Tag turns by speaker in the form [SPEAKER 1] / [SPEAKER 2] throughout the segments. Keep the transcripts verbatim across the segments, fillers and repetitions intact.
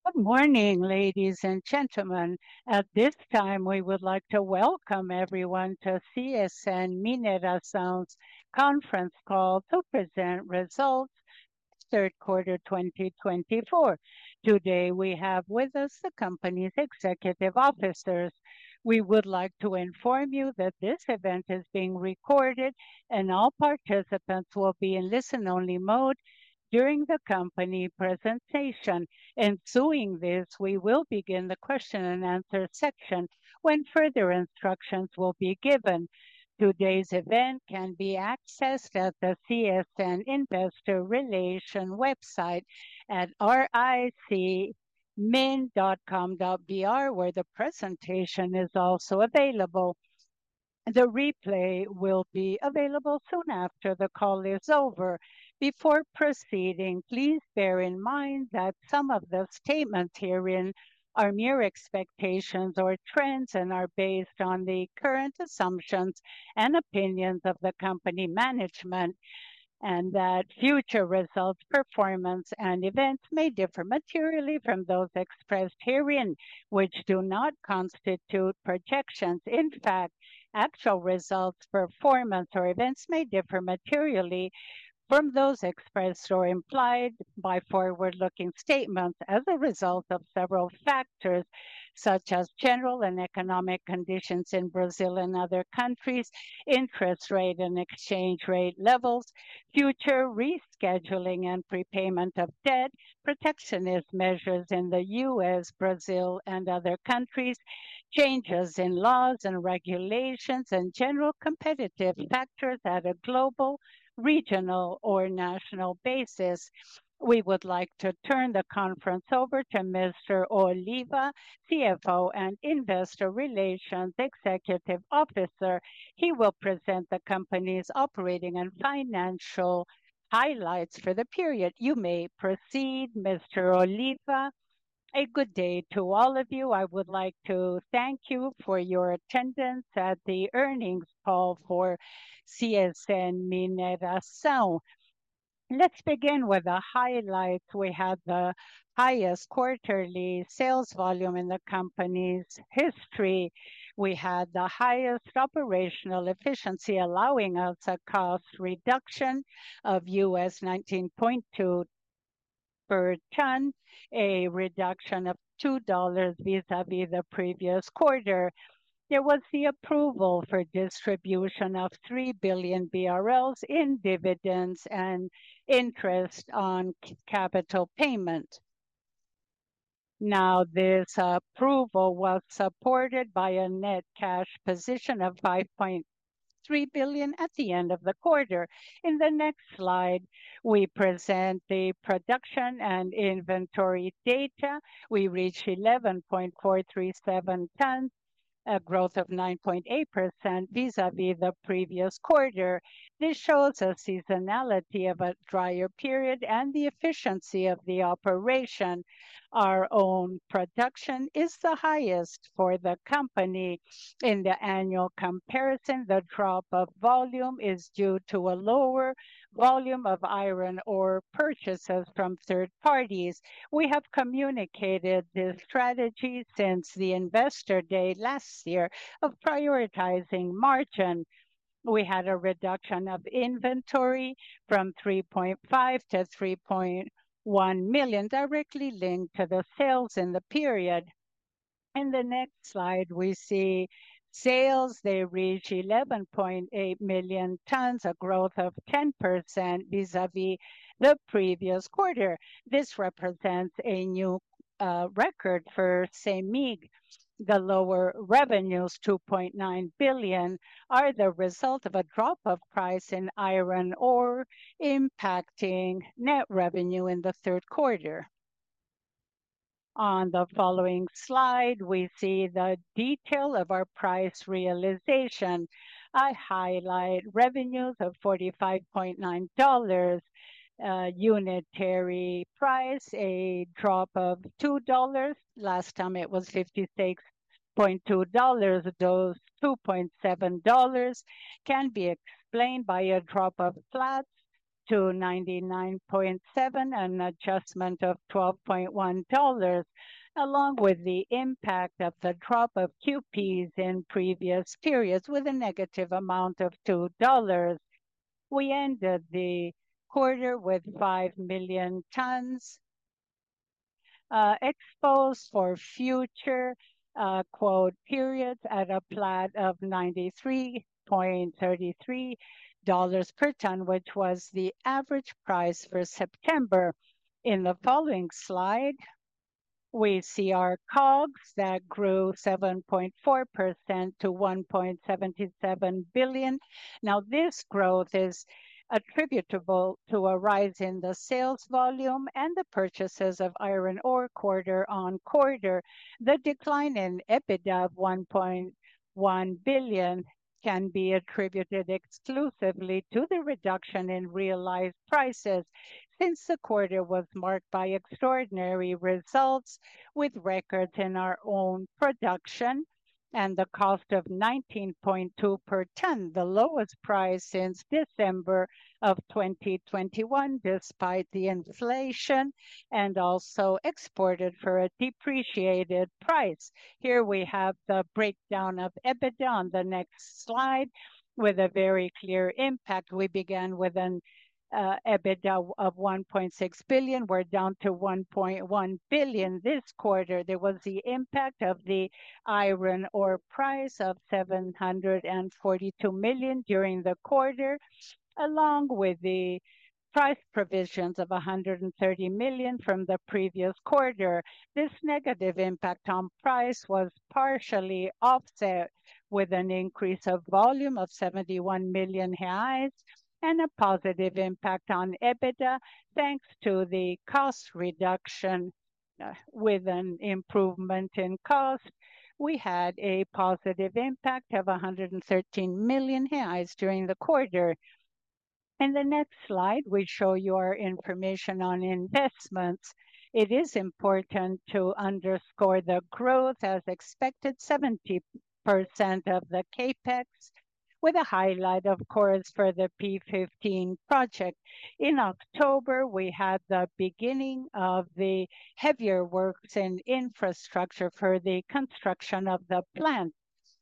[SPEAKER 1] Good morning, ladies and gentlemen. At this time, we would like to welcome everyone to C S N Mineração's conference call to present results third quarter twenty twenty-four. Today, we have with us the company's executive officers. We would like to inform you that this event is being recorded and all participants will be in listen-only mode during the company presentation. Ensuing this, we will begin the question and answer section when further instructions will be given. Today's event can be accessed at the C S N Investor Relation website at ric min dot com dot b r, where the presentation is also available. The replay will be available soon after the call is over. Before proceeding, please bear in mind that some of the statements herein are mere expectations or trends and are based on the current assumptions and opinions of the company management, and that future results, performance, and events may differ materially from those expressed herein, which do not constitute projections. In fact, actual results, performance, or events may differ materially from those expressed or implied by forward-looking statements as a result of several factors, such as general and economic conditions in Brazil and other countries, interest rate and exchange rate levels, future rescheduling and prepayment of debt, protectionist measures in the U S, Brazil, and other countries, changes in laws and regulations, and general competitive factors at a global, regional, or national basis. We would like to turn the conference over to Mister Oliva, C F O and Investor Relations Executive Officer. He will present the company's operating and financial highlights for the period. You may proceed, Mister Oliva. A good day to all of you. I would like to thank you for your attendance at the earnings call for C S N Mineração. Let's begin with the highlights. We had the highest quarterly sales volume in the company's history. We had the highest operational efficiency, allowing us a cost reduction of U S nineteen point two per ton, a reduction of two dollars vis-à-vis the previous quarter. There was the approval for distribution of three billion B R Ls in dividends and interest on c- capital payment. Now, this approval was supported by a net cash position of five point three billion at the end of the quarter. In the next slide, we present the production and inventory data. We reached eleven point four three seven tons, a growth of nine point eight percent vis-à-vis the previous quarter. This shows a seasonality of a drier period and the efficiency of the operation. Our own production is the highest for the company. In the annual comparison, the drop of volume is due to a lower volume of iron ore purchases from third parties. We have communicated this strategy since the Investor Day last year of prioritizing margin. We had a reduction of inventory from three point five to three point one million, directly linked to the sales in the period. In the next slide, we see sales. They reach eleven point eight million tons, a growth of ten percent vis-à-vis the previous quarter. This represents a new uh, record for CEMIG. The lower revenues, two point nine billion, are the result of a drop of price in iron ore, impacting net revenue in the third quarter. On the following slide, we see the detail of our price realization. I highlight revenues of forty-five point nine dollars, uh, unitary price, a drop of two dollars. Last time it was fifty-six point two dollars. Those two point seven dollars can be explained by a drop of flats, to ninety-nine point seven, an adjustment of twelve point one dollars, along with the impact of the drop of Q Ps in previous periods with a negative amount of two dollars. We ended the quarter with five million tons uh, exposed for future uh, quote periods at a plat of ninety-three point three three dollars per ton, which was the average price for September. In the following slide, we see our COGS that grew seven point four percent to one point seven seven billion. Now, this growth is attributable to a rise in the sales volume and the purchases of iron ore quarter on quarter. The decline in EBITDA of one point one billion can be attributed exclusively to the reduction in realized prices, since the quarter was marked by extraordinary results with records in our own production and the cost of nineteen point two per ton, the lowest price since December of twenty twenty-one, despite the inflation, and also exported for a depreciated price. Here we have the breakdown of EBITDA on the next slide with a very clear impact. We began with an uh, EBITDA of one point six billion. We're down to one point one billion this quarter. There was the impact of the iron ore price of seven hundred forty-two million during the quarter, along with the price provisions of one hundred thirty million from the previous quarter. This negative impact on price was partially offset with an increase of volume of seventy-one million reais and a positive impact on EBITDA, thanks to the cost reduction. Uh, with an improvement in cost, we had a positive impact of one hundred thirteen million reais during the quarter. In the next slide, we show you our information on investments. It is important to underscore the growth as expected, seventy percent of the CAPEX, with a highlight, of course, for the P fifteen project. In October, we had the beginning of the heavier works in infrastructure for the construction of the plant.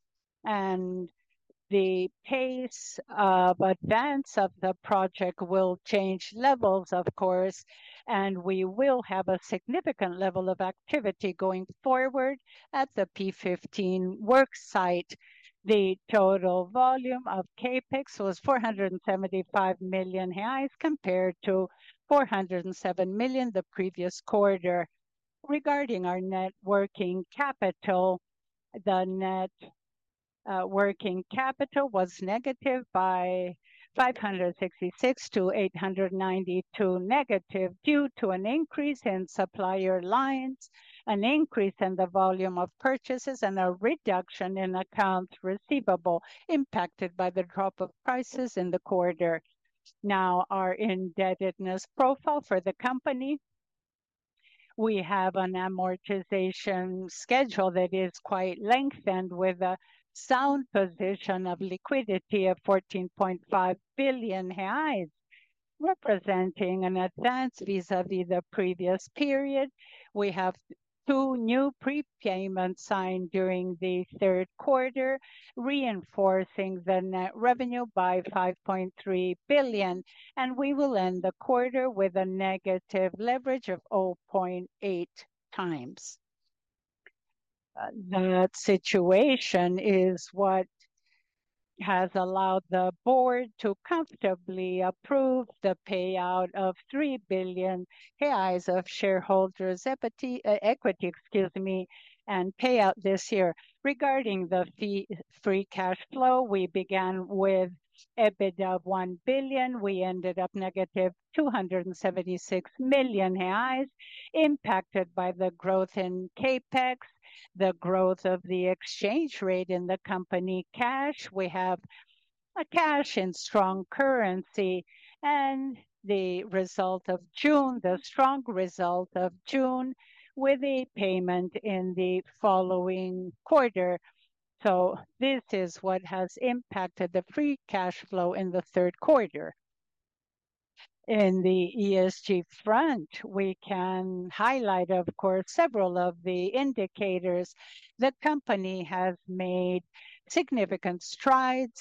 [SPEAKER 1] And the pace of advance of the project will change levels, of course, and we will have a significant level of activity going forward at the P fifteen work site. The total volume of CAPEX was four hundred seventy-five million reais compared to four hundred seven million the previous quarter. Regarding our net working capital, the net uh, working capital was negative by five hundred sixty-six to eight hundred ninety-two negative due to an increase in supplier lines, an increase in the volume of purchases, and a reduction in accounts receivable impacted by the drop of prices in the quarter. Now, our indebtedness profile for the company. We have an amortization schedule that is quite lengthened with a sound position of liquidity of fourteen point five billion reais, representing an advance vis-à-vis the previous period. We have two new prepayments signed during the third quarter, reinforcing the net revenue by five point three billion, and we will end the quarter with a negative leverage of zero point eight times. Uh, that situation is what has allowed the board to comfortably approve the payout of three billion reais of shareholders' equity, uh, equity, excuse me, and payout this year. Regarding the fee, free cash flow, we began with EBITDA of one billion. We ended up negative two hundred seventy-six million reais, impacted by the growth in CAPEX, the growth of the exchange rate in the company cash. We have a cash in strong currency, and the result of June, the strong result of June, with a payment in the following quarter. So this is what has impacted the free cash flow in the third quarter. In the E S G front, we can highlight, of course, several of the indicators. The company has made significant strides,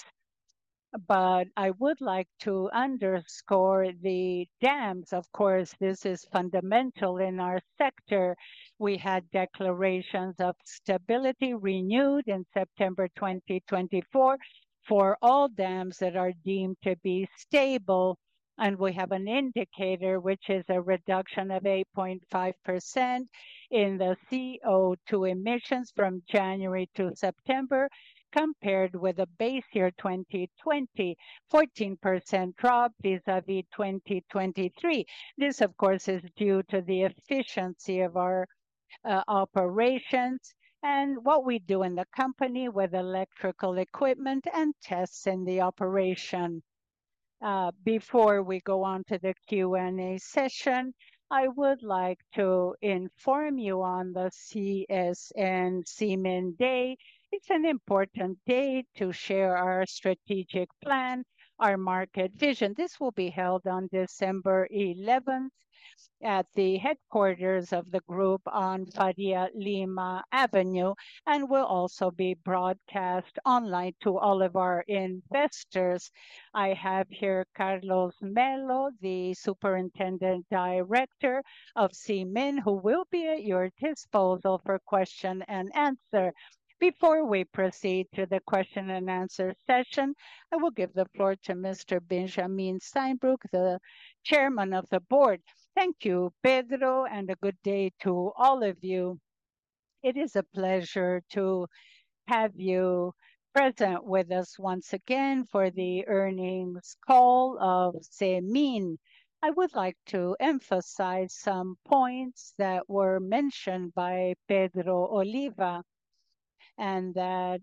[SPEAKER 1] but I would like to underscore the dams. Of course, this is fundamental in our sector. We had declarations of stability renewed in September twenty twenty-four for all dams that are deemed to be stable. And we have an indicator which is a reduction of eight point five percent in the C O two emissions from January to September compared with the base year twenty twenty, fourteen percent drop vis-à-vis twenty twenty-three. This, of course, is due to the efficiency of our uh, operations and what we do in the company with electrical equipment and tests in the operation. Uh, before we go on to the Q and A session, I would like to inform you on the C S N Cement Day. It's an important day to share our strategic plan, our market vision. This will be held on December eleventh at the headquarters of the group on Faria Lima Avenue and will also be broadcast online to all of our investors. I have here Carlos Melo, the Superintendent Director of C M I N, who will be at your disposal for question and answer. Before we proceed to the question and answer session, I will give the floor to Mister Benjamin Steinbruch, the chairman of the board. Thank you, Pedro, and a good day to all of you. It is a pleasure to have you present with us once again for the earnings call of CEMIN. I would like to emphasize some points that were mentioned by Pedro Oliva and that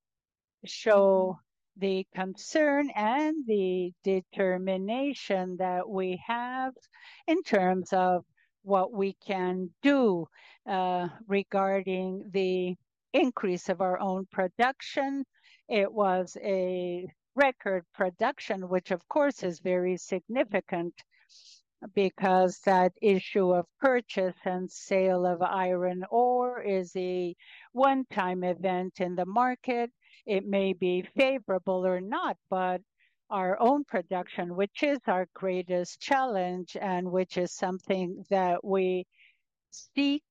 [SPEAKER 1] show the concern and the determination that we have in terms of what we can do uh, regarding the increase of our own production. It was a record production, which of course is very significant because that issue of purchase and sale of iron ore is a one-time event in the market. It may be favorable or not, but our own production, which is our greatest challenge and which is something that we seek,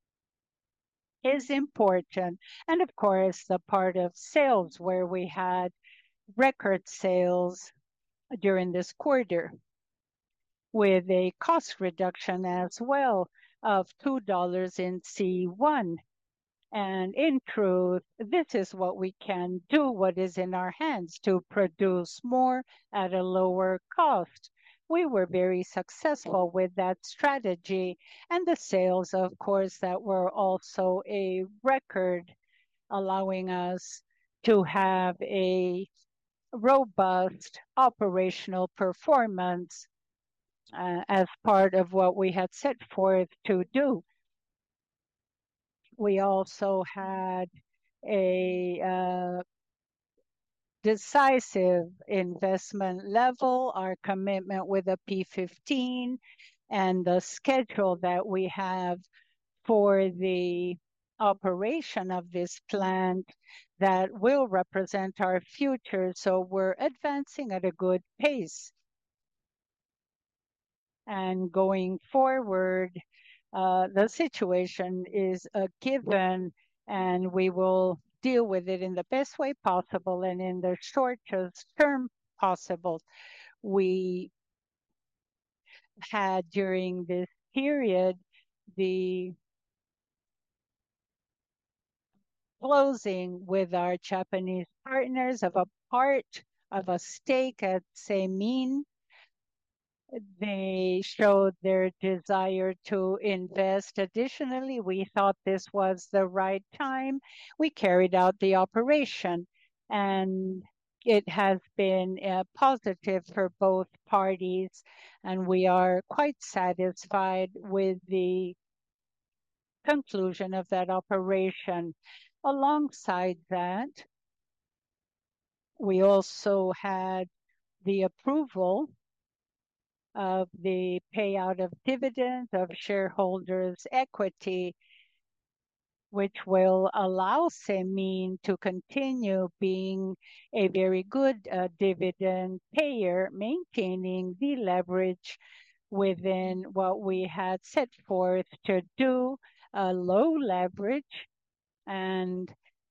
[SPEAKER 1] is important. And of course, the part of sales where we had record sales during this quarter with a cost reduction as well of two dollars in C one. And in truth, this is what we can do, what is in our hands to produce more at a lower cost. We were very successful with that strategy, and the sales, of course, that were also a record, allowing us to have a robust operational performance uh, as part of what we had set forth to do. We also had a uh, decisive investment level, our commitment with the P fifteen, and the schedule that we have for the operation of this plant that will represent our future. So we're advancing at a good pace. And going forward, uh, the situation is a given, and we will deal with it in the best way possible and in the shortest term possible. We had during this period the closing with our Japanese partners of a part of a stake at Semin. They showed their desire to invest additionally. We thought this was the right time. We carried out the operation, and it has been uh, positive for both parties, and we are quite satisfied with the conclusion of that operation. Alongside that, we also had the approval of the payout of dividends of shareholders' equity, which will allow CEMIG to continue being a very good uh, dividend payer, maintaining the leverage within what we had set forth to do, a low leverage. And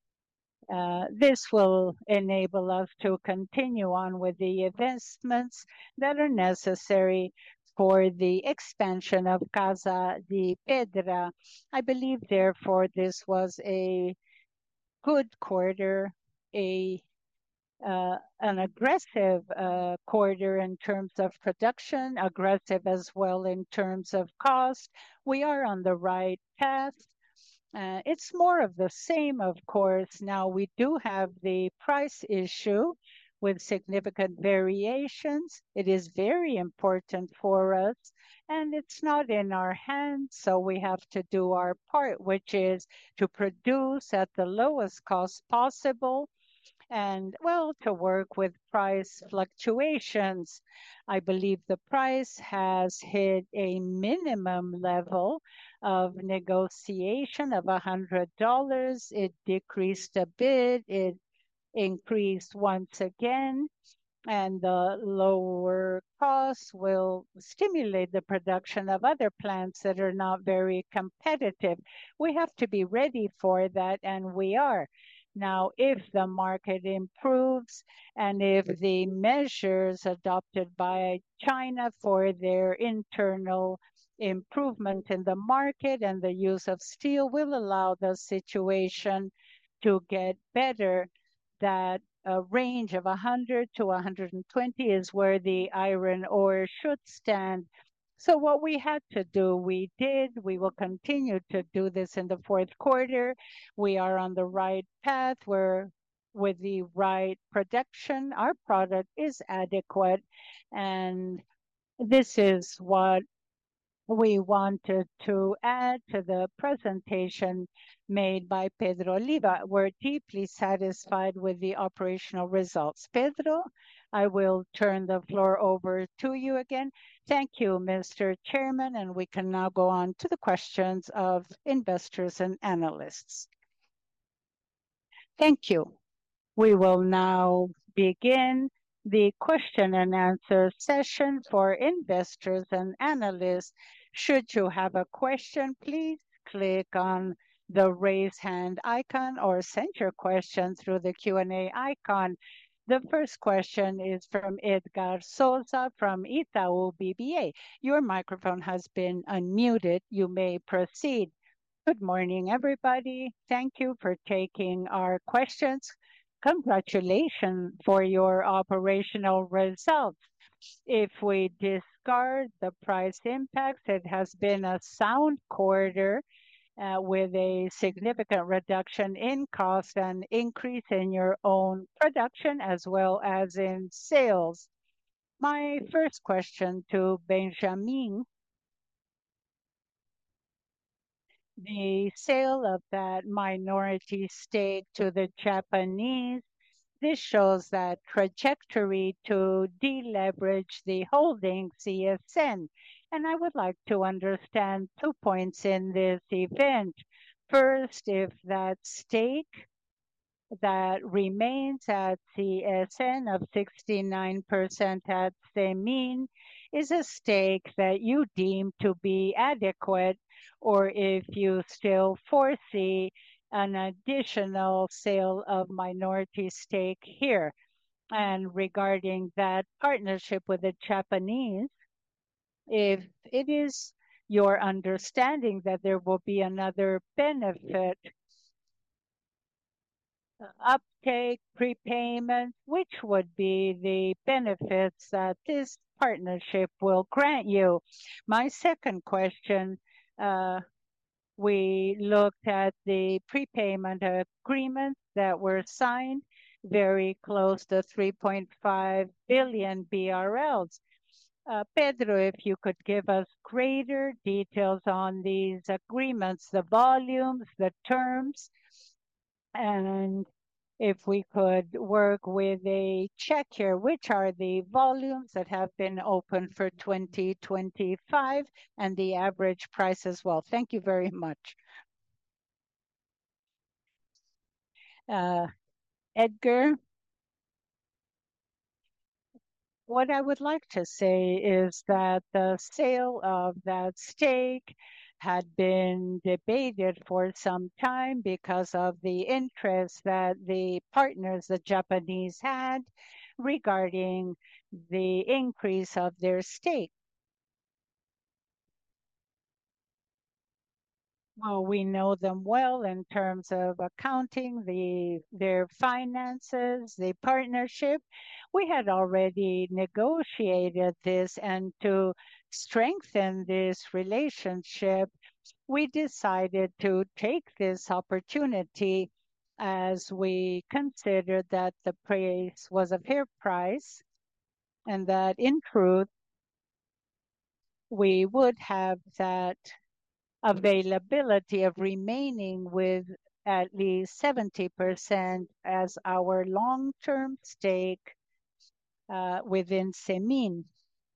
[SPEAKER 1] uh, this will enable us to continue on with the investments that are necessary for the expansion of Casa de Pedra. I believe, therefore, this was a good quarter, a uh, an aggressive uh, quarter in terms of production, aggressive as well in terms of cost. We are on the right path. Uh, it's more of the same, of course. Now we do have the price issue with significant variations. It is very important for us, and it's not in our hands, so we have to do our part, which is to produce at the lowest cost possible and, well, to work with price fluctuations. I believe the price has hit a minimum level of negotiation of one hundred dollars. It decreased a bit, it increased once again, and the lower costs will stimulate the production of other plants that are not very competitive. We have to be ready for that, and we are. Now, if the market improves and if the measures adopted by China for their internal improvement in the market and the use of steel will allow the situation to get better, that a range of one hundred to one hundred twenty is where the iron ore should stand. So what we had to do, we did. We will continue to do this in the fourth quarter. We are on the right path. We're with the right production. Our product is adequate, and this is what we wanted to add to the presentation made by Pedro Oliva. We're deeply satisfied with the operational results. Pedro, I will turn the floor over to you again. Thank you, Mister Chairman, and we can now go on to the questions of investors and analysts. Thank you. We will now begin the question and answer session for investors and analysts. Should you have a question, please click on the raise hand icon or send your question through the Q and A icon. The first question is from Edgar Souza from Itaú B B A. Your microphone has been unmuted. You may proceed. Good morning, everybody. Thank you for taking our questions. Congratulations for your operational results. If we discard the price impacts, it has been a sound quarter uh, with a significant reduction in cost and increase in your own production as well as in sales. My first question to Benjamin: the sale of that minority stake to the Japanese, this shows that trajectory to deleverage the holding C S N. And I would like to understand two points in this event. First, if that stake that remains at C S N of sixty-nine percent at CEMIG is a stake that you deem to be adequate, or if you still foresee an additional sale of minority stake here. And regarding that partnership with the Japanese, if it is your understanding that there will be another benefit, uptake, prepayment, which would be the benefits that this partnership will grant you? My second question, uh, we looked at the prepayment agreements that were signed, very close to three point five billion B R Ls. Uh, Pedro, if you could give us greater details on these agreements, the volumes, the terms, and If we could work with a check here, which are the volumes that have been open for twenty twenty-five and the average price as well. Thank you very much. Uh, Edgar, what I would like to say is that the sale of that stake had been debated for some time because of the interest that the partners, the Japanese, had regarding the increase of their stake. Well, we know them well in terms of accounting, the their finances, the partnership. We had already negotiated this, and to strengthen this relationship, we decided to take this opportunity as we considered that the price was a fair price and that in truth we would have that availability of remaining with at least seventy percent as our long-term stake uh, within Semin.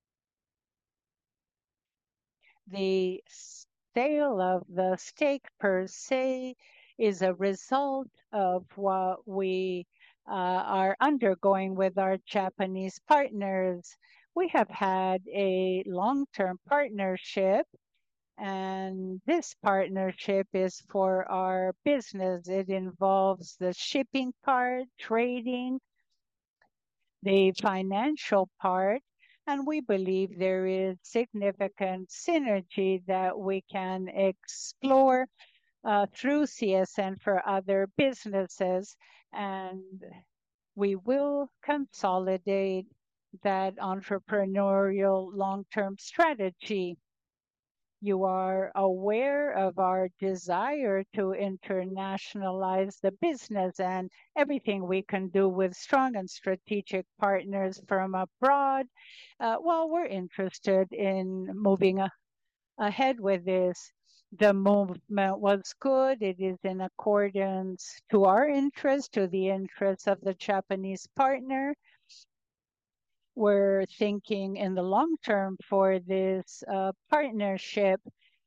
[SPEAKER 1] The sale of the stake per se is a result of what we uh, are undergoing with our Japanese partners. We have had a long-term partnership, and this partnership is for our business. It involves the shipping part, trading, the financial part, and we believe there is significant synergy that we can explore uh, through C S N for other businesses, and we will consolidate that entrepreneurial long-term strategy. You are aware of our desire to internationalize the business and everything we can do with strong and strategic partners from abroad. Uh, well, we're interested in moving a- ahead with this. The movement was good. It is in accordance to our interest, to the interests of the Japanese partner. We're thinking in the long term for this uh, partnership,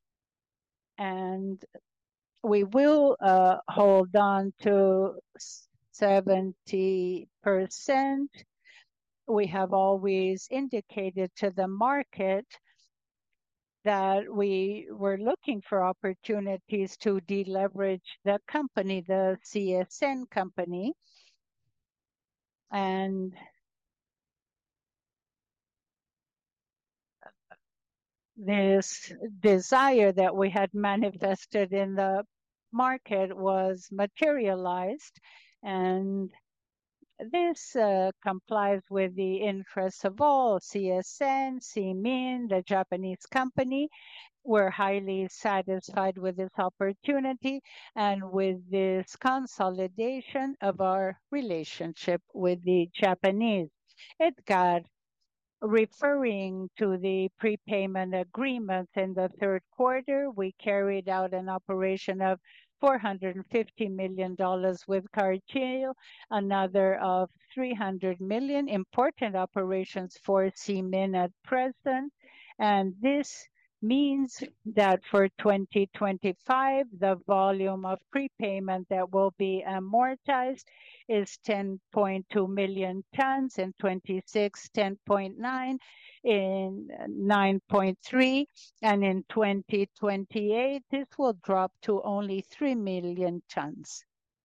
[SPEAKER 1] and we will uh, hold on to seventy percent. We have always indicated to the market that we were looking for opportunities to deleverage the company, the C S N company, and this desire that we had manifested in the market was materialized, and this uh, complies with the interests of all C S N, Simin, the Japanese company. We're highly satisfied with this opportunity and with this consolidation of our relationship with the Japanese. Edgar, referring to the prepayment agreements in the third quarter, we carried out an operation of four hundred fifty million dollars with Cargill, another of three hundred million dollars, important operations for Semin at present. And this means that for twenty twenty-five, the volume of prepayment that will be amortized is ten point two million tons, in twenty-six, ten point nine, in nine point three, and in twenty twenty-eight, this will drop to only three million tons.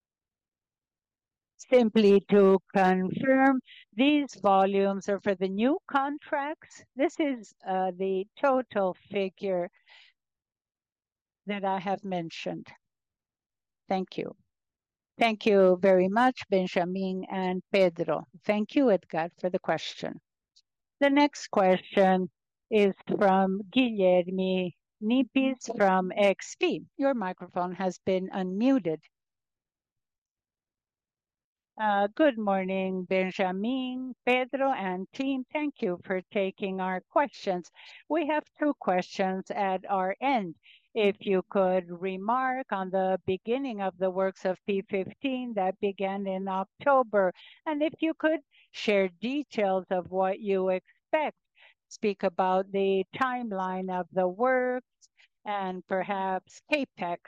[SPEAKER 1] Simply to confirm, these volumes are for the new contracts. This is uh, the total figure that I have mentioned. Thank you. Thank you very much, Benjamin and Pedro. Thank you, Edgar, for the question. The next question is from Guilherme Nipis from X P. Your microphone has been unmuted. Uh, good morning, Benjamin, Pedro, and team. Thank you for taking our questions. We have two questions at our end. If you could remark on the beginning of the works of P fifteen that began in October, and if you could share details of what you expect, speak about the timeline of the works and perhaps CapEx.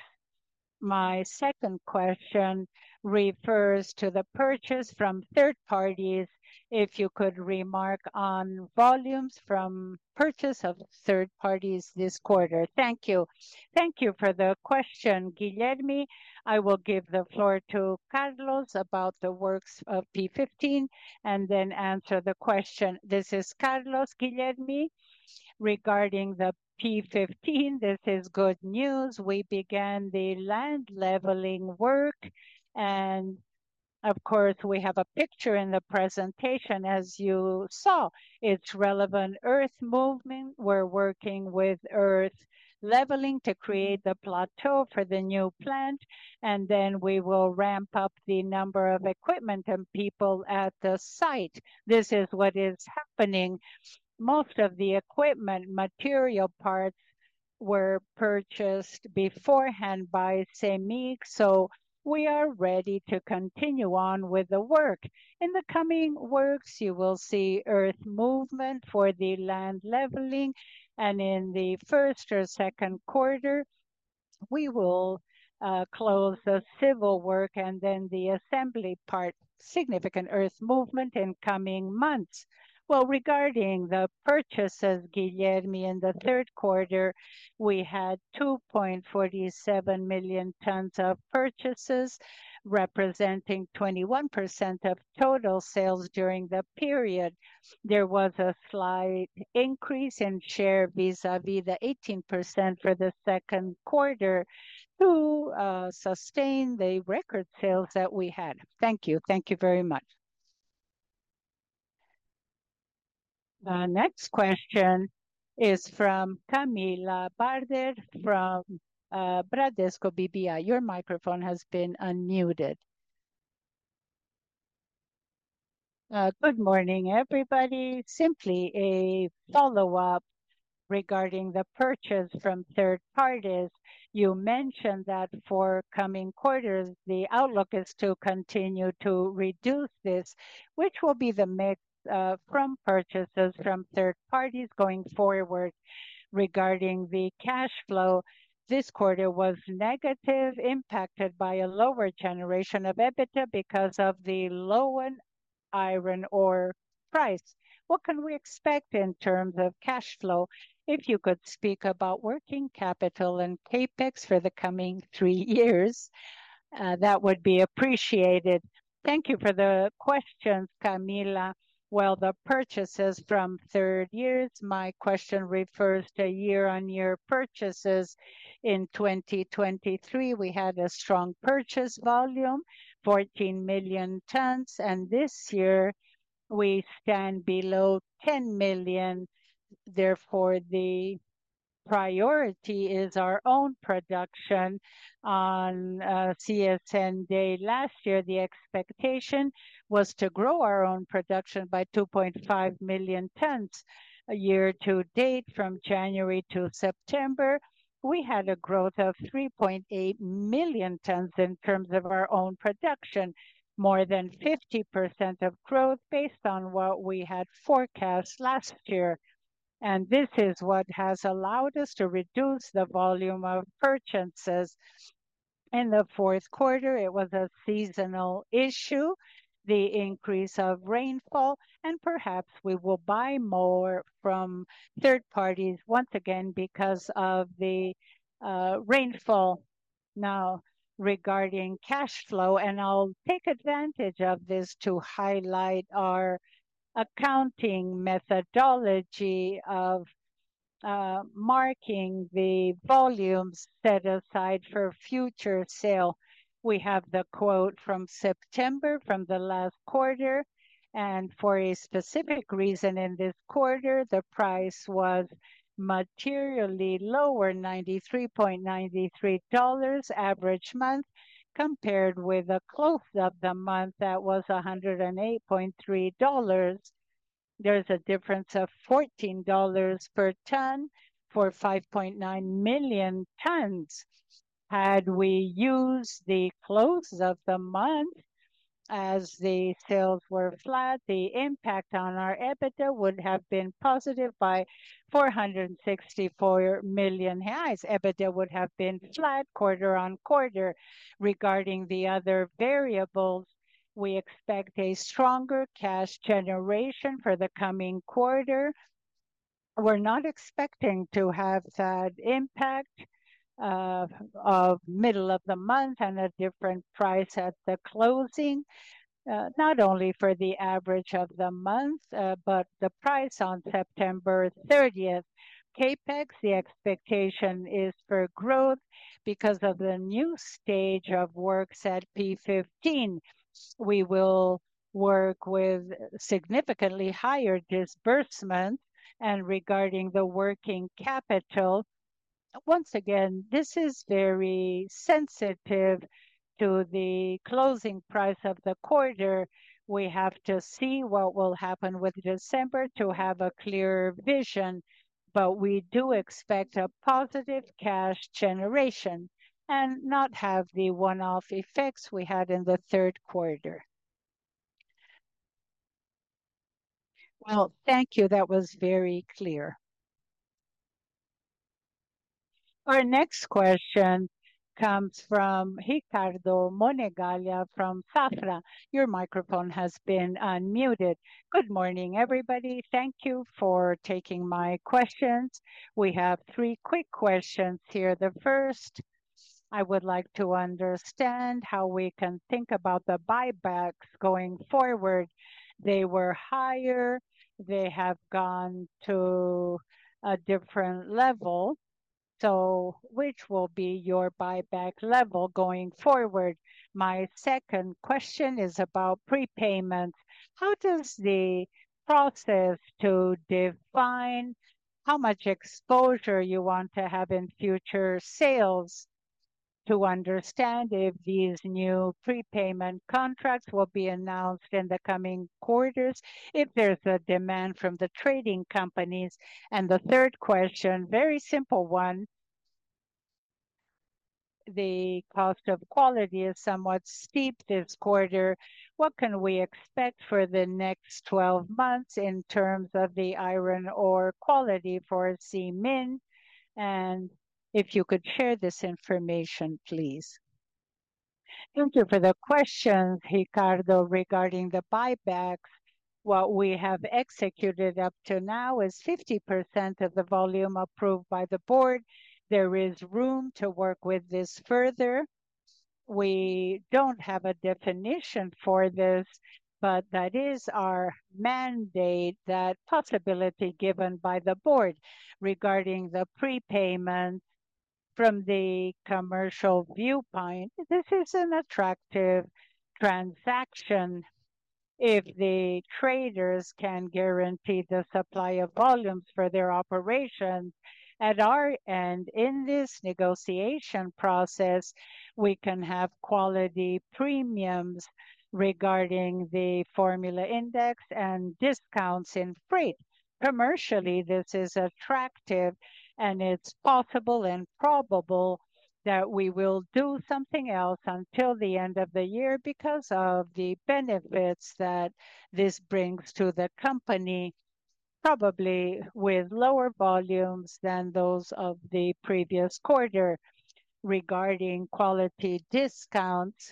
[SPEAKER 1] My second question refers to the purchase from third parties. If you could remark on volumes from purchase of third parties this quarter. Thank you. Thank you for the question, Guilherme. I will give the floor to Carlos about the works of P fifteen and then answer the question. This is Carlos, Guilherme. Regarding the P fifteen, this is good news. We began the land leveling work, and of course, we have a picture in the presentation, as you saw. It's relevant earth movement. We're working with earth leveling to create the plateau for the new plant, and then we will ramp up the number of equipment and people at the site. This is what is happening. Most of the equipment material parts were purchased beforehand by CEMIG, so we are ready to continue on with the work. In the coming works, you will see earth movement for the land leveling, and in the first or second quarter, we will uh, close the civil work and then the assembly part, significant earth movement in coming months. Well, regarding the purchases, Guilherme, in the third quarter, we had two point four seven million tons of purchases, representing twenty-one percent of total sales during the period. There was a slight increase in share vis-à-vis the eighteen percent for the second quarter to uh, sustain the record sales that we had. Thank you. Thank you very much. The next question is from Camila Barder from uh, Bradesco B B I. Your microphone has been unmuted. Uh, good morning, everybody. Simply a follow-up regarding the purchase from third parties. You mentioned that for coming quarters, the outlook is to continue to reduce this, which will be the mix uh, from purchases from third parties going forward. Regarding the cash flow, this quarter was negative, impacted by a lower generation of EBITDA because of the low iron ore price. What can we expect in terms of cash flow? If you could speak about working capital and CapEx for the coming three years, uh, that would be appreciated. Thank you for the questions, Camila. Well, the purchases from third years, my question refers to year-on-year purchases. In twenty twenty-three, we had a strong purchase volume, fourteen million tons, and this year we stand below ten million. Therefore, the priority is our own production. On uh, C S N Day last year, the expectation was to grow our own production by two point five million tons. A year to date, from January to September, we had a growth of three point eight million tons in terms of our own production, more than fifty percent of growth based on what we had forecast last year. And this is what has allowed us to reduce the volume of purchases. In the fourth quarter, it was a seasonal issue, the increase of rainfall, and perhaps we will buy more from third parties once again because of the uh, rainfall. Now, regarding cash flow, and I'll take advantage of this to highlight our accounting methodology of uh, marking the volumes set aside for future sale. We have the quote from September from the last quarter, and for a specific reason in this quarter, the price was materially lower, ninety-three point nine three dollars average month, compared with the close of the month that was one hundred eight point three dollars. There's a difference of fourteen dollars per ton, for five point nine million tons. Had we used the close of the month, as the sales were flat, the impact on our EBITDA would have been positive by four hundred sixty-four million reais. EBITDA would have been flat quarter on quarter. Regarding the other variables, we expect a stronger cash generation for the coming quarter. We're not expecting to have that impact uh, of middle of the month and a different price at the closing, uh, not only for the average of the month, uh, but the price on September thirtieth. CapEx, the expectation is for growth because of the new stage of works at P fifteen. We will work with significantly higher disbursements. And regarding the working capital, once again, this is very sensitive to the closing price of the quarter. We have to see what will happen with December to have a clear vision, but we do expect a positive cash generation and not have the one-off effects we had in the third quarter. Well, thank you. That was very clear. Our next question comes from Ricardo Monegaglia from Safra. Your microphone has been unmuted. Good morning, everybody. Thank you for taking my questions. We have three quick questions here. The first, I would like to understand how we can think about the buybacks going forward. They were higher, they have gone to a different level. So, which will be your buyback level going forward? My second question is about prepayments. How does the process to define how much exposure you want to have in future sales, to understand if these new prepayment contracts will be announced in the coming quarters, if there's a demand from the trading companies? And the third question, very simple one, the cost of quality is somewhat steep this quarter. What can we expect for the next twelve months in terms of the iron ore quality for C M I N? And if you could share this information, please. Thank you for the questions, Ricardo, regarding the buybacks. What we have executed up to now is fifty percent of the volume approved by the board. There is room to work with this further. We don't have a definition for this, but that is our mandate, that possibility given by the board regarding the prepayment. From the commercial viewpoint, this is an attractive transaction. If the traders can guarantee the supply of volumes for their operations, at our end, in this negotiation process, we can have quality premiums regarding the formula index and discounts in freight. Commercially, this is attractive, and it's possible and probable that we will do something else until the end of the year because of the benefits that this brings to the company, probably with lower volumes than those of the previous quarter. Regarding quality discounts,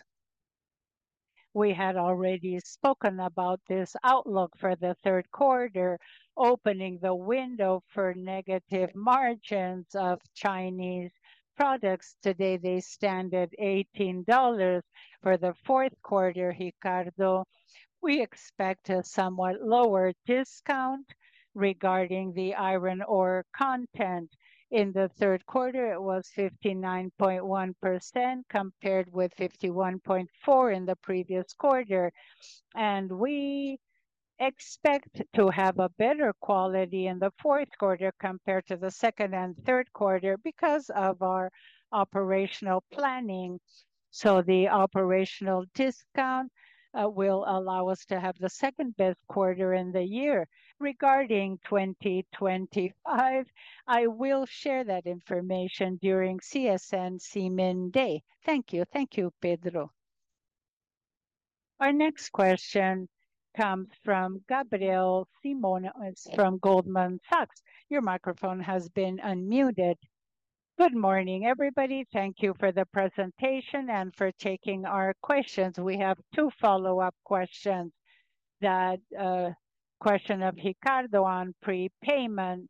[SPEAKER 1] we had already spoken about this outlook for the third quarter, opening the window for negative margins of Chinese products. Today, they stand at eighteen dollars. For the fourth quarter, Ricardo, we expect a somewhat lower discount regarding the iron ore content. In the third quarter, it was fifty-nine point one percent compared with fifty-one point four percent in the previous quarter. And we expect to have a better quality in the fourth quarter compared to the second and third quarter because of our operational planning. So the operational discount uh, will allow us to have the second best quarter in the year. Regarding twenty twenty-five, I will share that information during C S N CMIN Day. Thank you. Thank you, Pedro. Our next question comes from Gabriel Simones from Goldman Sachs. Your microphone has been unmuted. Good morning, everybody. Thank you for the presentation and for taking our questions. We have two follow-up questions. That uh, question of Ricardo on prepayment.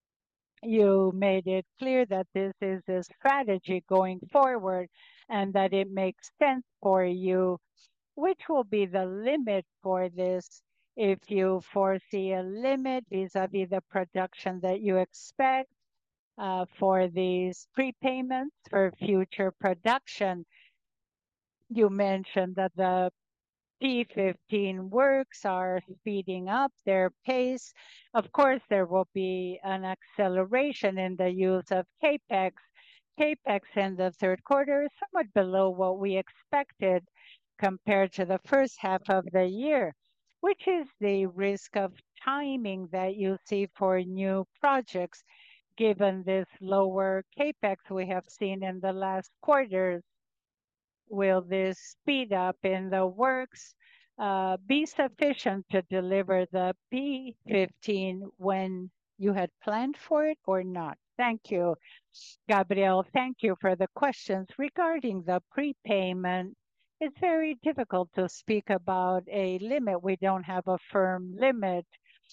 [SPEAKER 1] You made it clear that this is a strategy going forward and that it makes sense for you. Which will be the limit for this if you foresee a limit vis-à-vis the production that you expect uh, for these prepayments for future production? You mentioned that the P fifteen works are speeding up their pace. Of course, there will be an acceleration in the use of CapEx. CapEx in the third quarter is somewhat below what we expected compared to the first half of the year. Which is the risk of timing that you see for new projects, given this lower CapEx we have seen in the last quarters? Will this speed up in the works uh, be sufficient to deliver the P fifteen when you had planned for it or not? Thank you, Gabriel. Thank you for the questions. Regarding the prepayment, it's very difficult to speak about a limit. We don't have a firm limit.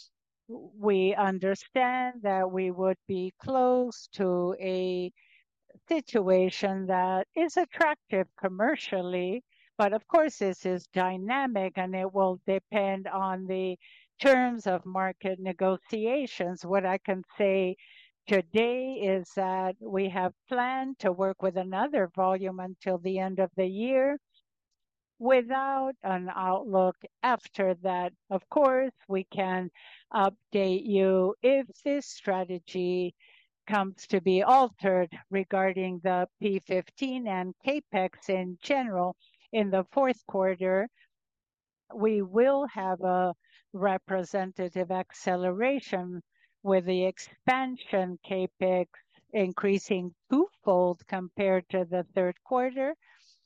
[SPEAKER 1] We understand that we would be close to a situation that is attractive commercially, but of course, this is dynamic and it will depend on the terms of market negotiations. What I can say today is that we have planned to work with another volume until the end of the year without an outlook after that. Of course, we can update you if this strategy comes to be altered regarding the P fifteen and CapEx in general. In the fourth quarter, we will have a representative acceleration with the expansion CapEx increasing twofold compared to the third quarter,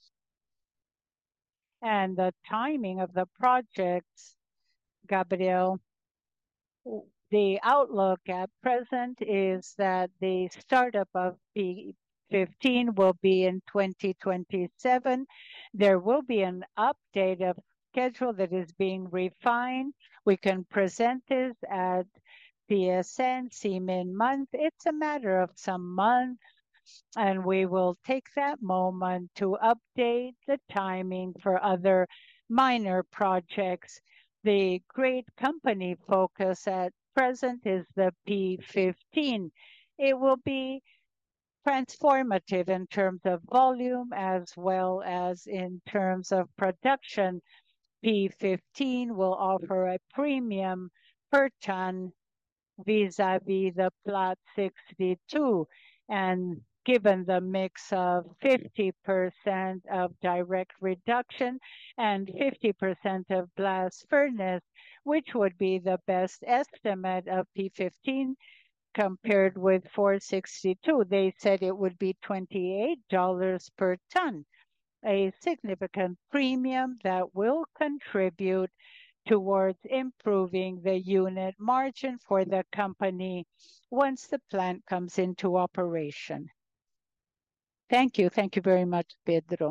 [SPEAKER 1] and the timing of the projects, Gabriel. The outlook at present is that the startup of P fifteen will be in twenty twenty-seven. There will be an update of schedule that is being refined. We can present this at C S N CMIN month. It's a matter of some months, and we will take that moment to update the timing for other minor projects. The great company focus at present is the P fifteen. It will be transformative in terms of volume as well as in terms of production. P fifteen will offer a premium per ton vis-à-vis the Plat sixty-two, and given the mix of fifty percent of direct reduction and fifty percent of blast furnace, which would be the best estimate of P fifteen compared with four sixty-two. They said it would be twenty-eight dollars per ton, a significant premium that will contribute towards improving the unit margin for the company once the plant comes into operation. Thank you. Thank you very much, Pedro.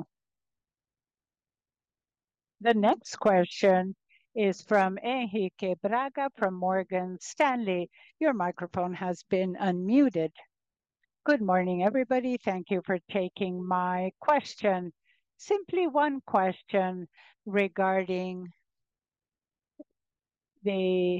[SPEAKER 1] The next question is from Henrique Braga from Morgan Stanley. Your microphone has been unmuted. Good morning, everybody. Thank you for taking my question. Simply one question regarding the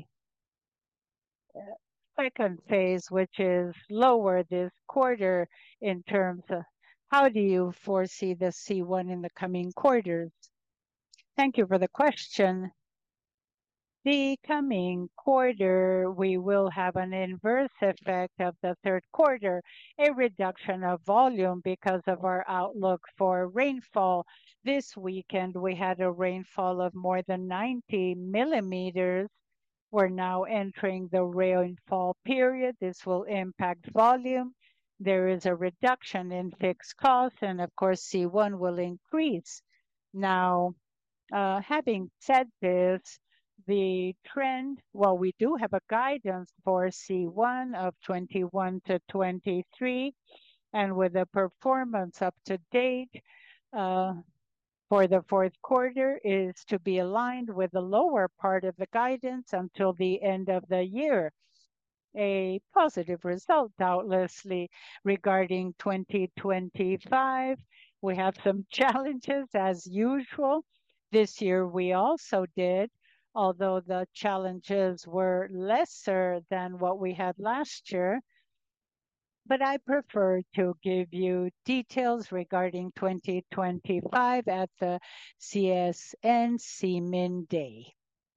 [SPEAKER 1] second phase, which is lower this quarter in terms of how do you foresee the C one in the coming quarters? Thank you for the question. The coming quarter, we will have an inverse effect of the third quarter, a reduction of volume because of our outlook for rainfall. This weekend, we had a rainfall of more than ninety millimeters. We're now entering the rainfall period. This will impact volume. There is a reduction in fixed costs, and of course, C one will increase. Now, uh, having said this, the trend, well, we do have a guidance for C one of twenty-one to twenty-three, and with the performance up to date, uh, for the fourth quarter is to be aligned with the lower part of the guidance until the end of the year. A positive result, doubtlessly, regarding twenty twenty-five. We have some challenges as usual. This year we also did, although the challenges were lesser than what we had last year. But I prefer to give you details regarding twenty twenty-five at the C S N CMIN Day.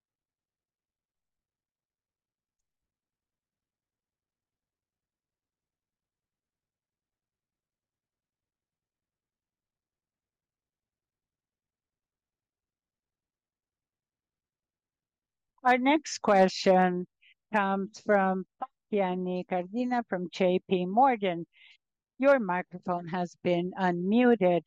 [SPEAKER 1] Our next question comes from Yanni Cardina from J P Morgan. Your microphone has been unmuted.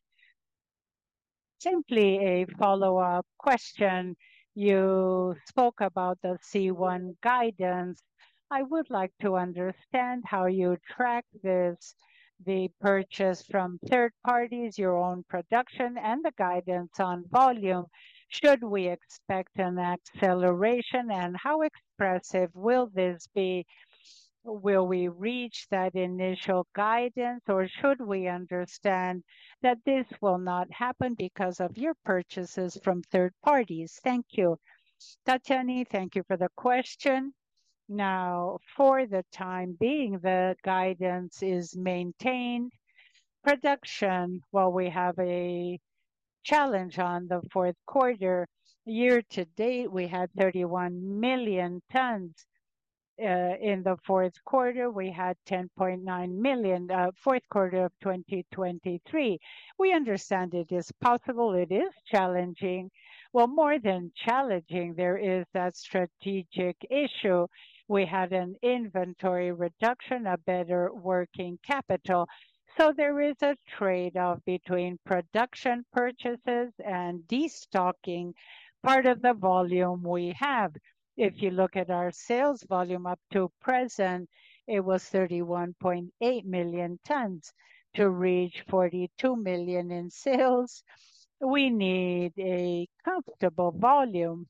[SPEAKER 1] Simply a follow-up question. You spoke about the C one guidance. I would like to understand how you track this, the purchase from third parties, your own production, and the guidance on volume. Should we expect an acceleration, and how expressive will this be? Will we reach that initial guidance, or should we understand that this will not happen because of your purchases from third parties? Thank you. Tatiana, thank you for the question. Now, for the time being, the guidance is maintained. Production, well, we have a challenge on the fourth quarter. Year to date, we had thirty-one million tons. Uh, in the fourth quarter, we had ten point nine million, uh, fourth quarter of twenty twenty-three. We understand it is possible, it is challenging. Well, more than challenging, there is that strategic issue. We had an inventory reduction, a better working capital. So there is a trade-off between production purchases and destocking part of the volume we have. If you look at our sales volume up to present, it was thirty-one point eight million tons. To reach forty-two million in sales, we need a comfortable volume,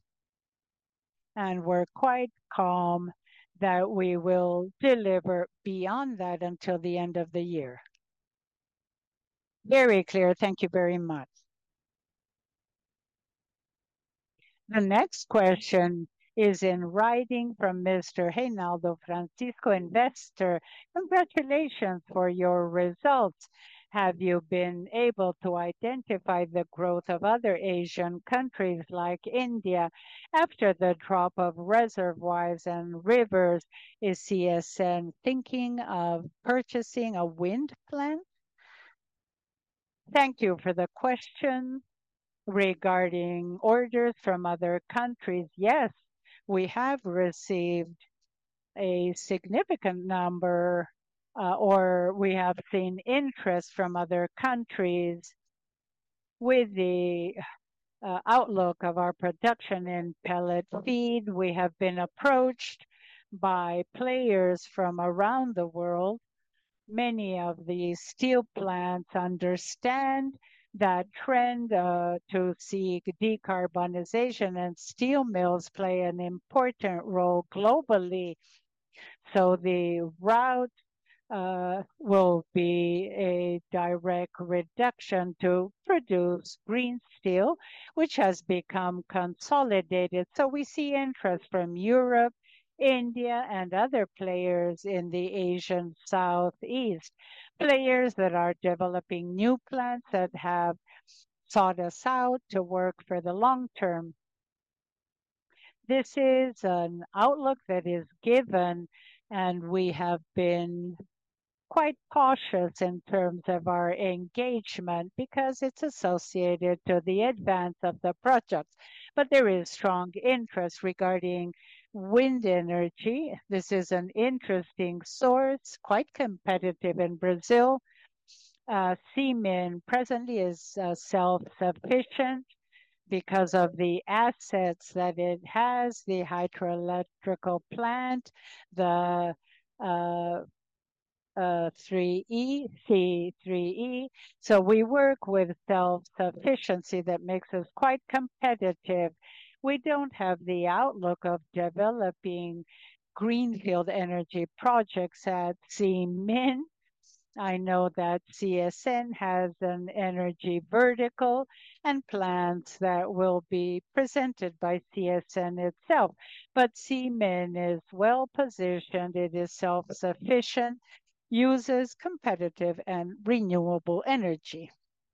[SPEAKER 1] and we're quite calm that we will deliver beyond that until the end of the year. Very clear. Thank you very much. The next question is in writing from Mister Reinaldo Francisco, investor. Congratulations for your results. Have you been able to identify the growth of other Asian countries like India after the drop of reservoirs and rivers? Is C S N thinking of purchasing a wind plant? Thank you for the question. Regarding orders from other countries, yes, we have received a significant number, uh, or we have seen interest from other countries with the uh, outlook of our production in pellet feed. We have been approached by players from around the world. Many of the steel plants understand that trend uh, to seek decarbonization, and steel mills play an important role globally. So the route uh, will be a direct reduction to produce green steel, which has become consolidated. So we see interest from Europe, India, and other players in the Asian Southeast, players that are developing new plants that have sought us out to work for the long term. This is an outlook that is given, and we have been quite cautious in terms of our engagement because it's associated to the advance of the projects. But there is strong interest regarding wind energy. This is an interesting source, quite competitive in Brazil. Uh, Siemens presently is uh, self-sufficient because of the assets that it has, the hydroelectrical plant, the uh, uh, three E, C three E. So we work with self-sufficiency that makes us quite competitive. We don't have the outlook of developing greenfield energy projects at CMIN. I know that C S N has an energy vertical and plans that will be presented by C S N itself. But CMIN is well positioned, it is self sufficient, uses competitive and renewable energy.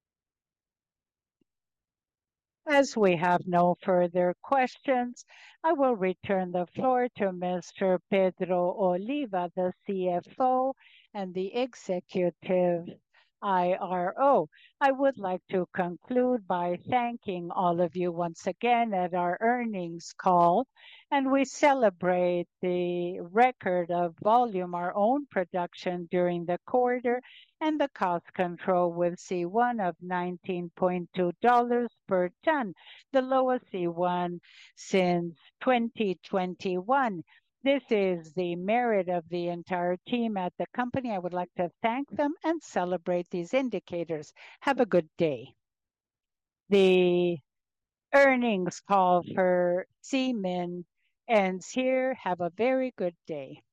[SPEAKER 1] As we have no further questions, I will return the floor to Mister Pedro Oliva, the C F O and the Executive I R O. I would like to conclude by thanking all of you once again at our earnings call, and we celebrate the record of volume, our own production during the quarter, and the cost control with C one of nineteen point two dollars per ton, the lowest C one since twenty twenty-one. This is the merit of the entire team at the company. I would like to thank them and celebrate these indicators. Have a good day. The earnings call for Siemens ends here. Have a very good day.